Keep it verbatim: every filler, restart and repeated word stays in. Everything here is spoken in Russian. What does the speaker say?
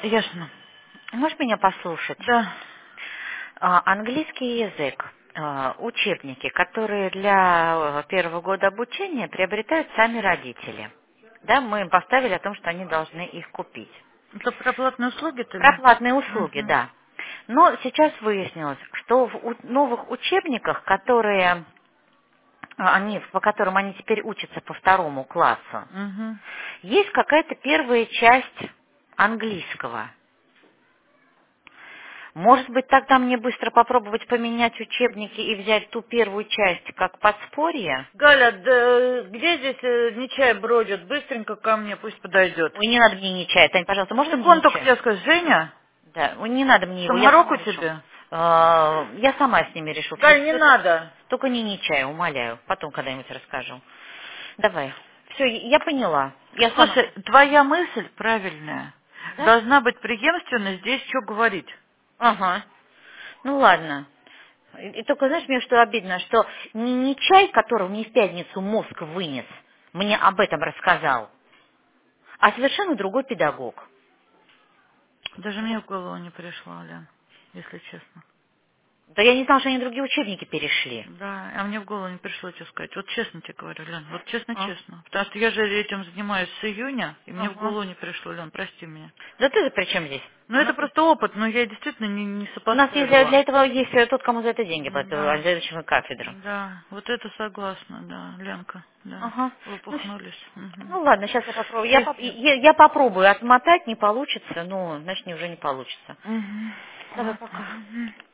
Ясно. Можешь меня послушать? Да. А, Английский язык. а, Учебники, которые для э, первого года обучения приобретают сами родители. Да, мы им поставили о том, что они должны их купить. Это про платные услуги ты Про имеешь? платные услуги, Угу. да. Но сейчас выяснилось, что в у- новых учебниках, которые а, они, по которым они теперь учатся по второму классу, Угу. есть какая-то первая часть английского. Может быть, тогда мне быстро попробовать поменять учебники и взять ту первую часть как подспорье? Галя, да, где здесь э, Нечай бродит? Быстренько ко мне, пусть подойдет. Ой, не надо мне не чай, Тань, пожалуйста, можно мне Телефон не только чай? тебе скажи. Женя? Да, ой, не надо мне его, я Саморок у сама решу. тебя? А, Я сама с ними решу. Всё- Галь, не всё- надо. Только не не чай, умоляю. Потом когда-нибудь расскажу. Давай. Все, я поняла. Я сама. Слушай, твоя мысль правильная. Да? Должна быть преемственность здесь что говорить. Ага. Ну ладно. И, и только знаешь, мне что обидно, что не, не чай, которого мне в пятницу мозг вынес, мне об этом рассказал, а совершенно другой педагог. Даже мне в голову не пришло, Лен, если честно. Да я не знала, что они другие учебники перешли. Да, а мне в голову не пришло тебе сказать. Вот честно тебе говорю, Лен, вот А? честно-честно. Потому что я же этим занимаюсь с июня, и мне в Ага. голову не пришло, Лен, прости меня. Да ты-то при чем здесь? Ну, У это нас, просто опыт, но я действительно не, не у нас есть для, сопоставила. для этого есть э, тот, кому за это деньги платят, а Да, заведующему кафедру. да, вот это согласна, да, Ленка, да, Ага. Ну, с- лопухнулись. Мгм. ну ладно, сейчас я попробую. Я, поп- Спасибо. я, я попробую отмотать, не получится, ну, значит, не уже не получится. Мгм. Давай, Ладно. пока. Мгм.